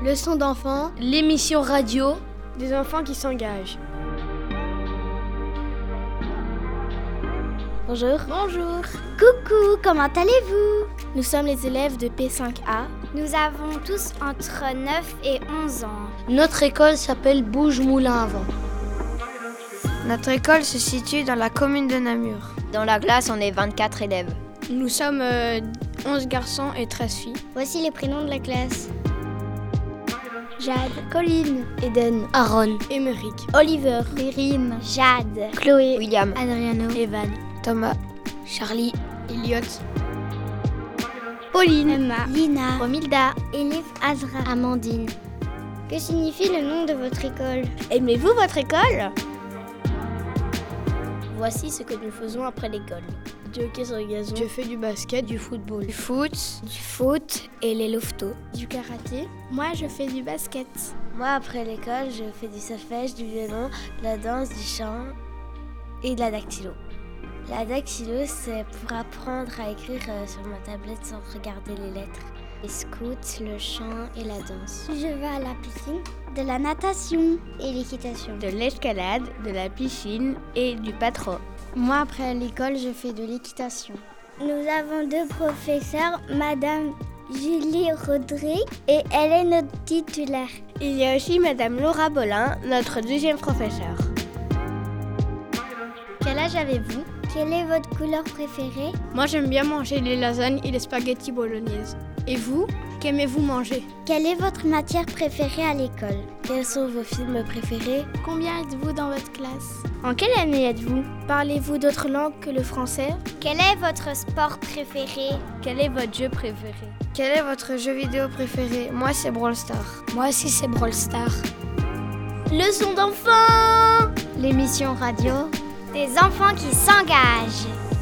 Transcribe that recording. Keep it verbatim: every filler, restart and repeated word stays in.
Leçon d'enfants, l'émission radio des enfants qui s'engagent. Bonjour. Bonjour. Coucou, comment allez-vous? Nous sommes les élèves de P cinq A. Nous avons tous entre neuf et onze ans. Notre école s'appelle Bouge Moulin à Vent. Notre école se situe dans la commune de Namur. Dans la classe, on est vingt-quatre élèves. Nous sommes euh, onze garçons et treize filles. Voici les prénoms de la classe. Jade, Colline, Eden, Aaron, Émeric, Oliver, Perrine, Jade, Chloé, William, Adriano, Evan, Thomas, Charlie, Elliot, Pauline, Emma, Lina, Romilda, Elif, Azra, Amandine. Que signifie le nom de votre école? Aimez-vous votre école? Voici ce que nous faisons après l'école. Du hockey sur le gazon. Je fais du basket, du football. Du foot, du foot et les loftos. Du karaté. Moi, je fais du basket. Moi, après l'école, je fais du solfège, du violon, de la danse, du chant et de la dactylo. La dactylo, c'est pour apprendre à écrire sur ma tablette sans regarder les lettres. Les scouts, le chant et la danse. Je vais à la piscine, de la natation et l'équitation. De l'escalade, de la piscine et du patro. Moi, après l'école, je fais de l'équitation. Nous avons deux professeurs, Madame Julie Rodrigue et elle est notre titulaire. Il y a aussi Madame Laura Bolin, notre deuxième professeure. Quel âge avez-vous? Quelle est votre couleur préférée? Moi, j'aime bien manger les lasagnes et les spaghettis bolognaises. Et vous, qu'aimez-vous manger? Quelle est votre matière préférée à l'école? Quels sont vos films préférés? Combien êtes-vous dans votre classe? En quelle année êtes-vous? Parlez-vous d'autres langues que le français? Quel est votre sport préféré? Quel est votre jeu préféré? Quel est votre jeu vidéo préféré? Moi, c'est Brawl Stars. Moi aussi, c'est Brawl Stars. Leçon d'enfants! l'émission radio des enfants qui s'engagent.